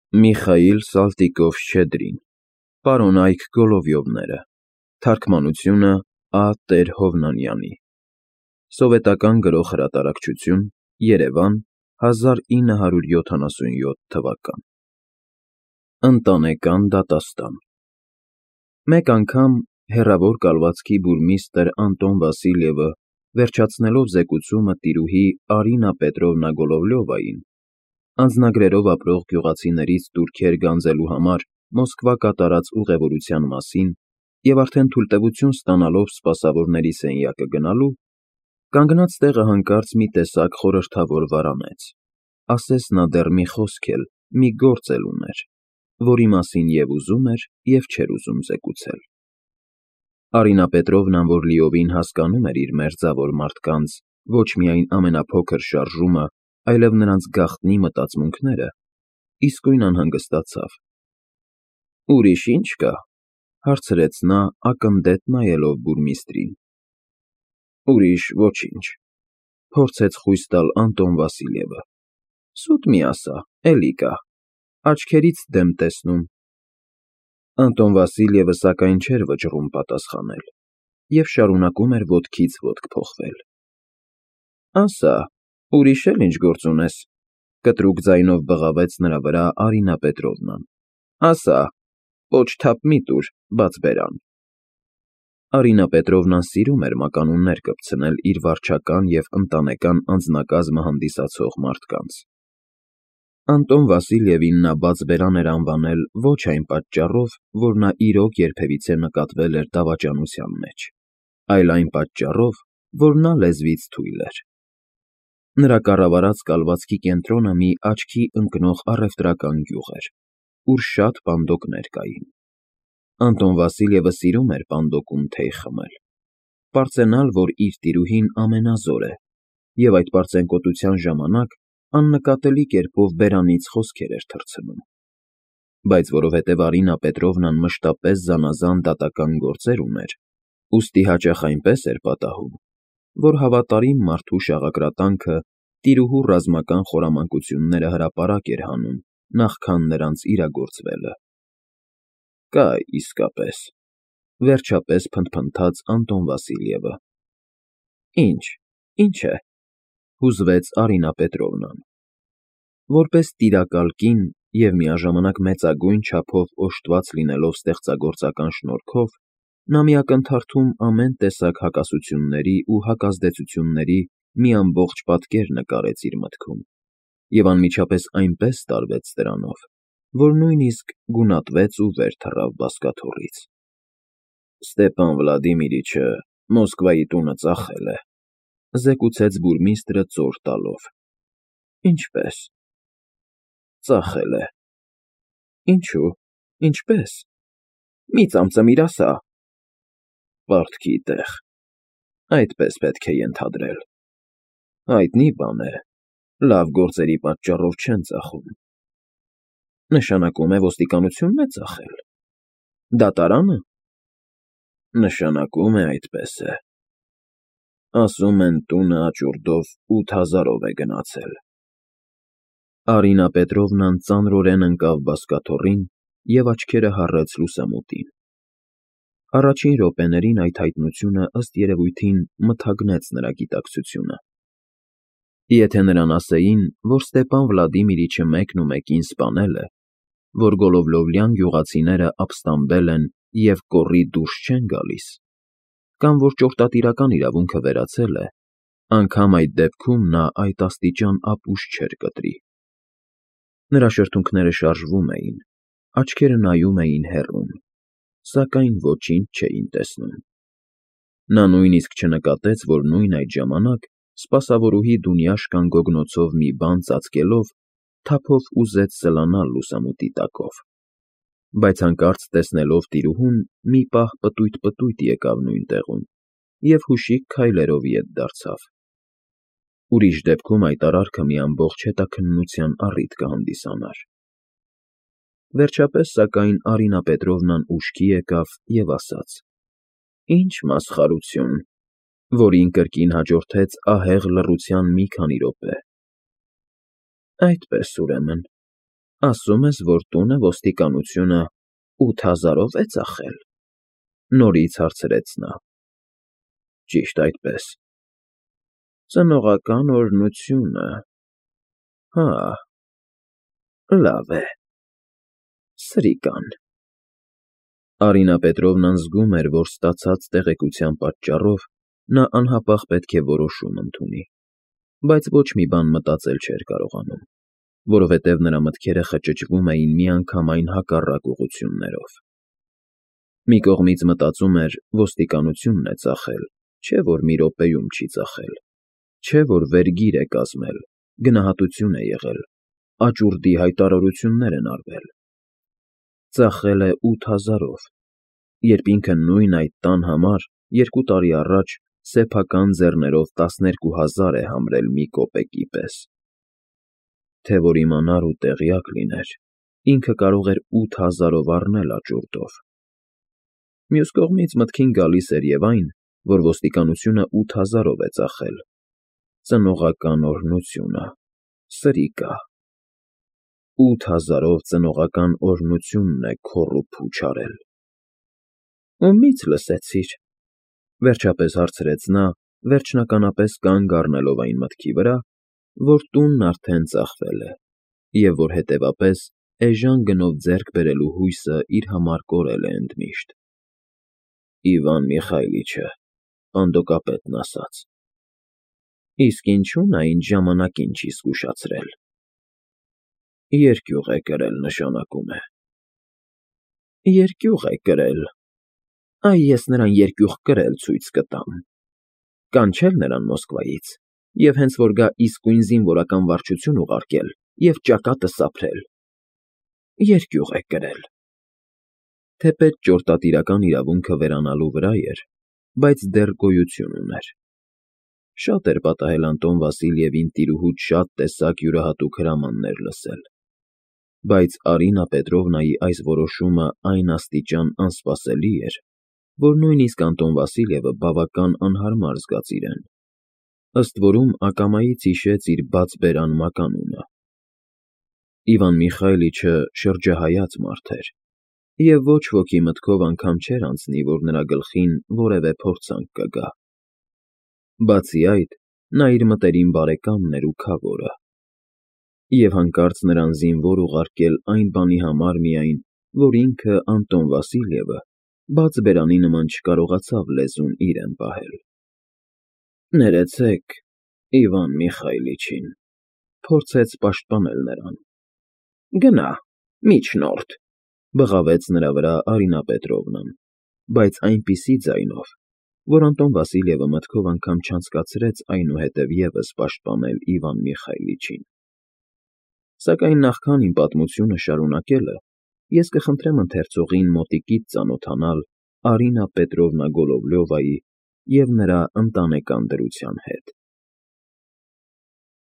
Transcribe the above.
Միխայիլ Սալտիկով-Շչեդրին, Պարոնայք Գոլովյովները, Թարգմանությունը Ա. Տեր-Հովնանյանի, Սովետական Գրող Հրատարակչություն, Երևան, 1977 թվական։ Ընտանեկան դատաստան։ Մեկ անգամ հեռավոր կալվածքի բուրմիստրը Անտոն Վասիլյևը, վերջացնելով զեկուցումը տիրուհի Արինա Պետրովնա Գոլովլյովային, անձնագրերով ապրող գյուղացիներից տուրքեր գանձելու համար Մոսկվա կատարած ուղևորության մասին և արդեն թույլտվություն ստանալով սպասավորների սենյակը գնալու, կանգնած տեղը հանկարծ մի տեսակ խորհրդավոր վարանեց, ասես նա դեռ մի խոսք էլ, մի գործ էլ ուներ, որի մասին և ուզում էր, և չէր ուզում զեկուցել։ Արինա Պետրովնան, որ լիովին հասկանում էր իր մերձավոր մարդկանց ոչ միայն ամենափոքր շարժումը, այլև նրանց գաղտնի մտածմունքները, իսկույն անհանգստացավ։ «Ուրիշ ի՞նչ կա», հարցրեց նա, ակնդետ նայելով բուրմիստրին։ «Ուրիշ ոչինչ», փորձեց խույս տալ Անտոն Վասիլյևը։ «Սուտ մի ասա, էլի կա, աչքերիցդ եմ տեսնում»։ Անտոն Վասիլյևը սակայն չէր վճռում պատասխանել և շարունակում էր ոտքից ոտք փոխվել։ «Ասա, ուրիշ էլ ինչ գործ ունես», կտրուկ ձայնով բղավեց նրա վրա Արինա Պետրովնան։ «Ասա, պոչ թափ մի տուր, բաց բերան»։ Արինա Պետրովնան սիրում էր մականուններ կպցնել իր վարչական և ընտանեկան անձնակազմը հանդիսացող մարդկանց։ Անտոն Վասիլյևին նա բաց բերան էր անվանել ոչ այն պատճառով, որ նա իրոք երբևիցե նկատվել էր դավաճանության մեջ, այլ այն պատճառով, որ նա լեզվից թույլ էր։ Նրա կառավարած կալվածքի կենտրոնը մի աչքի ընկնող առևտրական գյուղ էր, ուր շատ պանդոկներ կային։ Անտոն Վասիլյևը սիրում էր պանդոկում թեյ խմել, պարծենալ, որ իր տիրուհին ամենազոր է, և այդ պարծենկոտության ժամանակ աննկատելի կերպով բերանից խոսքեր էր թռցնում։ Բայց որովհետև Արինա Պետրովնան մշտապես զանազան դատական գործեր ուներ, ուստի հաճախ այնպես էր պատահում, որ հավատարիմ մարդու շաղակրատանքը տիրուհու ռազմական խորամանկությունները հրապարակ էր հանում նախքան նրանց իրագործվելը։ «Կա իսկապես», վերջապես փնթփնթաց Անտոն Վասիլյևը։ Ինչ է, հուզվեց Արինա Պետրովնան։ Որպես տիրակալ կին և միաժամանակ մեծագույն չափով օժտված լինելով ստեղծագործական շնորհքով, նա մի ակնթարթում ամեն տեսակ հակասությունների ու հակազդեցությունների մի ամբողջ պատկեր նկարեց իր մտքում և անմիջապես այնպես տարվեց դրանով, որ նույնիսկ գունատվեց ու վեր թռավ բազկաթոռից։ «Ստեպան Վլադիմիրիչը Մոսկվայի տունը ծախել է», զեկուցեց բուրմիստրը ծոր տալով։ «Ինչպե՞ս»։ «Ծախել է»։ «Ինչու, ինչպե՞ս։ Մի ծամծմիր, ասա»։ «Պարտքի տեղ, այդպես պետք է ենթադրել։ Հայտնի բան է, լավ գործերի պատճառով չեն ծախում»։ «Նշանակում է ոստիկանությո՞ւնն է ծախել։ Դատարա՞նը»։ «Նշանակում է այդպես է։ Ասում են տունը աճուրդով 8000-ով է գնացել»։ Արինա Պետրովնան ծանրորեն ընկավ բազկաթոռին և աչքերը հառեց լուսամուտին։ Առաջին րոպեներին այդ հայտնությունը ըստ երևույթին մթագնեց նրա գիտակցությունը։ Եթե նրան ասեին, որ Ստեպան Վլադիմիրիչը մեկնումեկին սպանել է, որ Գոլովլովյան գյուղացիները ապստամբել են և կոռի դուրս չեն գալիս, կամ որ ճորտատիրական իրավունքը վերացել է, անգամ այդ դեպքում նա այդ աստիճան ապուշ չէր կտրի։ Նրա շրթունքները շարժվում էին, աչքերը նայում էին հեռուն, սակայն ոչինչ չէին տեսնում։ Նա նույնիսկ չնկատեց, որ նույն այդ ժամանակ սպասավորուհի դունյաշկան գոգնոցով մի բան ծածկելով թափով ուզեց սլանալ լուսամուտի տակով, բայց հանկարծ տեսնելով տիրուհուն, մի պահ պտույտ եկավ նույն տեղում և հուշիկ քայլերով ետ դարձավ։ Ուրիշ դեպքում այդ արարքը մի ամբողջ հետաքննության առիթ կհանդիսանար։ Վերջապես, սակայն, Արինա Պետրովնան ուշքի եկավ և ասաց. «Ինչ մասխարություն», որին կրկին հաջորդեց ահեղ լռության մի քանի րոպե։ «Այդպես, ուրեմն, Ասում ես, որ տունը ոստիկանությունը 8,000-ով է ծախել, նորից հարցրեց նա։ Ճիշտ այդպես։ Ծնողական օրհնությունը, հա, լավ է, սրիկան։ Արինա Պետրովնան զգում էր, որ ստացած տեղեկության պատճառով նա անհապաղ պետք է որոշում ընդունի, բայց ոչ մի բան մտածել չէր կարողանում, որովհետև նրա մտքերը խճճվում էին միանգամայն հակառակ ուղղություններով։ Մի կողմից մտածում էր ոստիկանությունն է ծախել, չէ որ մի րոպեում չի ծախել, չէ որ վերգիր է կազմել, գնահատություն է եղել, աճուրդի հայտարարություններ են արվել։ Ծախել է 8,000-ով, երբ ինքը նույն այդ տան համար 2 տարի առաջ սեփական ձեռներով 12,000 է համրել մի կոպեկի պես։ Թե որ իմանար ու տեղյակ լիներ, ինքը կարող էր 8,000-ով առնել աճուրդով։ Մյուս կողմից մտքին գալիս էր և այն, որ ոստիկանությունը 8,000-ով է ծախել։ Ծնողական օրհնությունը, սրիկա։ 8,000-ով ծնողական օրհնությունն է քոռ ու փուչ արել։ Ումի՞ց լսեցիր, վերջապես հարցրեց նա, վերջնականապես կանգ առնելով այն մտքի վրա, որ տունն արդեն ծախվել է, և որ հետևապես էժան գնով ձեռք բերելու հույսը իր համար կորել է ընդմիշտ։ Իվան Միխայիլիչը, պանդոկապետն ասաց։ Իսկ ինչու նա ինձ ժամանակին չի զգուշացրել։ Երկյուղ է կրել, նշանակում է։ Երկյուղ է կրել։ Այ ես նրան երկյուղ կրել ցույց կտամ։ Կանչել նրան Մոսկվայից և հենց որ գա իսկույն զինվորական վարչություն ուղարկել և ճակատը սափրել։ Երկյուղ է կրել։ Թեպետ ճորտատիրական իրավունքը վերանալու վրա էր, բայց դեռ գոյություն ուներ։ Շատ էր պատահել Անտոն Վասիլևին տիրուհուց շատ տեսակ յուրահատուկ հրամաններ լսել, բայց Արինա Պետրովնայի այս որոշումը այն աստիճան անսպասելի էր, որ նույնիսկ Անտոն Վասիլևը բավական անհարմար զգաց իրեն, ըստ որում ակամայից հիշեց իր բաց բերան մականունը։ Իվան Միխայիլիչը շրջահայաց մարդ էր, և ոչ ոքի մտքով անգամ չէր անցնի, որ նրա գլխին որևէ փորձանք կգա։ Բացի այդ, նա իր մտերիմ բարեկամն էր ու քավորը, և հանկարծ նրան զինվոր ուղարկել այն բանի համար միայն, որ ինքը Անտոն Վասիլևը բաց բերանի նման չկարողացավ լեզուն իրեն պահել։ Ներեցեք Իվան Միխայիլիչին, փորձեց պաշտպանել նրան։ Գնա, միջնորդ, բղավեց նրա վրա Արինա Պետրովնան, բայց այնպիսի ձայնով, որ Անտոն Վասիլևը մտքով անգամ չանցկացրեց այնուհետև ևս պաշտպանել Իվան Միխայիլիչին։ Սակայն նախքան իմ պատմությունը շարունակելը, ես կխնդրեմ ընթերցողին մոտիկից ծանոթանալ Արինա Պետրովնա Գոլովլյովայի և նրա ընտանեկան դրության հետ։